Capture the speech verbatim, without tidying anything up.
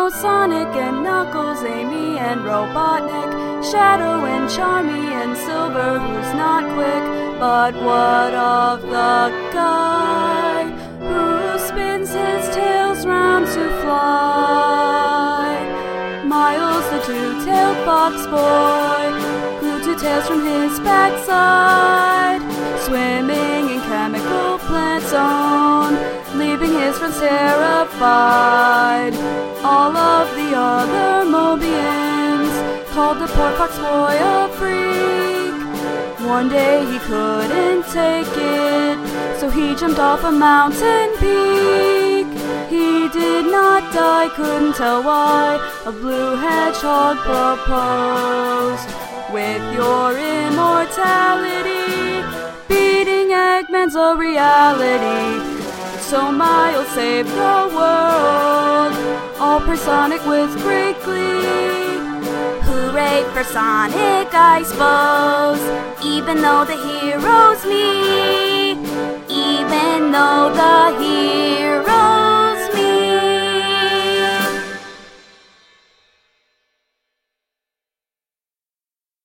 Dino, Sonic and Knuckles, Amy and Robotnik, Shadow and Charmy and Silver, who's not quick. But what of the guy who spins his tails round to fly? Miles, the two-tailed fox boy, grew two tails from his backside, swimming in chemical plant zone, leaving his friends terrified. All of the other Mobians called the poor fox boy a freak. One day he couldn't take it, so he jumped off a mountain peak. He did not die, couldn't tell why. A blue hedgehog proposed, with your immortality, beating Eggman's a reality. So Miles saved the world, all per Sonic with great glee. Hooray for Sonic, I suppose, even though the hero's me.